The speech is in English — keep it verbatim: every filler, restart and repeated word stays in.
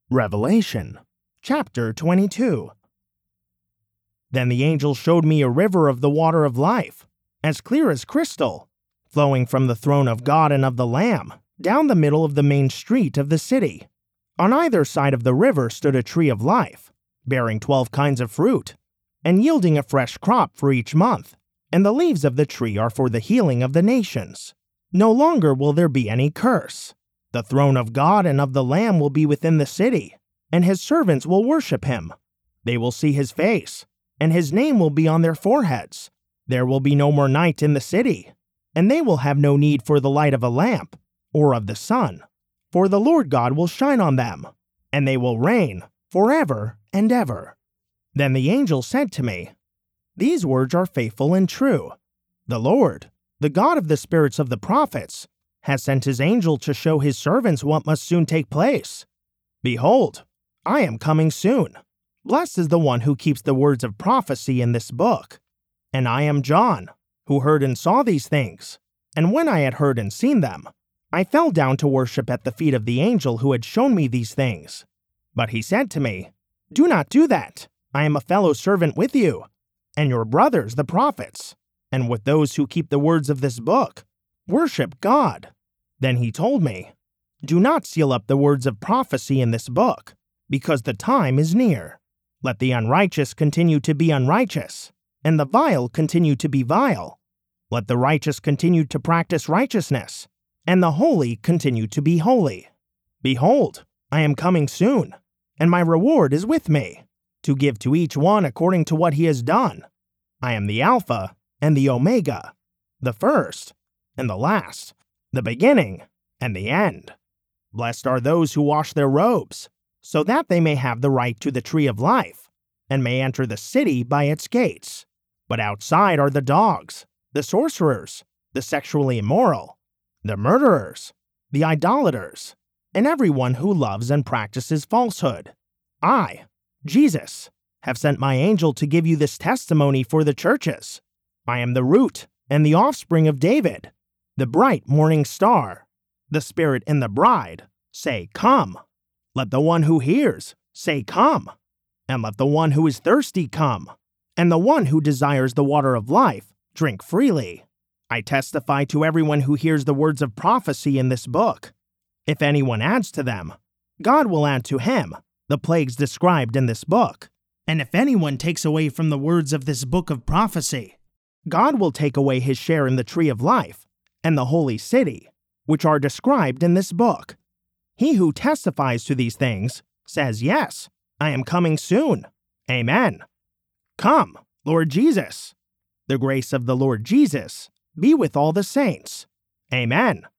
Revelation, chapter twenty-two. Then the angel showed me a river of the water of life, as clear as crystal, flowing from the throne of God and of the Lamb, down the middle of the main street of the city. On either side of the river stood a tree of life, bearing twelve kinds of fruit, and yielding a fresh crop for each month, and the leaves of the tree are for the healing of the nations. No longer will there be any curse. The throne of God and of the Lamb will be within the city, and his servants will worship him. They will see his face, and his name will be on their foreheads. There will be no more night in the city, and they will have no need for the light of a lamp or of the sun, for the Lord God will shine on them, and they will reign forever and ever. Then the angel said to me, "These words are faithful and true. The Lord, the God of the spirits of the prophets, has sent his angel to show his servants what must soon take place. Behold, I am coming soon. Blessed is the one who keeps the words of prophecy in this book. And I am John, who heard and saw these things. And when I had heard and seen them, I fell down to worship at the feet of the angel who had shown me these things. But he said to me, 'Do not do that. I am a fellow servant with you, and your brothers the prophets, and with those who keep the words of this book. Worship God.' Then he told me, 'Do not seal up the words of prophecy in this book, because the time is near. Let the unrighteous continue to be unrighteous, and the vile continue to be vile. Let the righteous continue to practice righteousness, and the holy continue to be holy. Behold, I am coming soon, and my reward is with me, to give to each one according to what he has done. I am the Alpha and the Omega, the first and the last, the beginning and the end. Blessed are those who wash their robes, so that they may have the right to the tree of life, and may enter the city by its gates. But outside are the dogs, the sorcerers, the sexually immoral, the murderers, the idolaters, and everyone who loves and practices falsehood. I, Jesus, have sent my angel to give you this testimony for the churches. I am the root and the offspring of David, the bright morning star. The Spirit and the bride say, 'Come.' Let the one who hears say, 'Come.' And let the one who is thirsty come, and the one who desires the water of life drink freely. I testify to everyone who hears the words of prophecy in this book. If anyone adds to them, God will add to him the plagues described in this book. And if anyone takes away from the words of this book of prophecy, God will take away his share in the tree of life and the holy city, which are described in this book. He who testifies to these things says, 'Yes, I am coming soon.' Amen. Come, Lord Jesus. The grace of the Lord Jesus be with all the saints. Amen.